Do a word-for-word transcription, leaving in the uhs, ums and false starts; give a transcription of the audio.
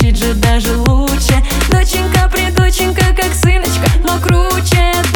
звучит же даже лучше. Доченька, придоченька, как сыночка, но круче.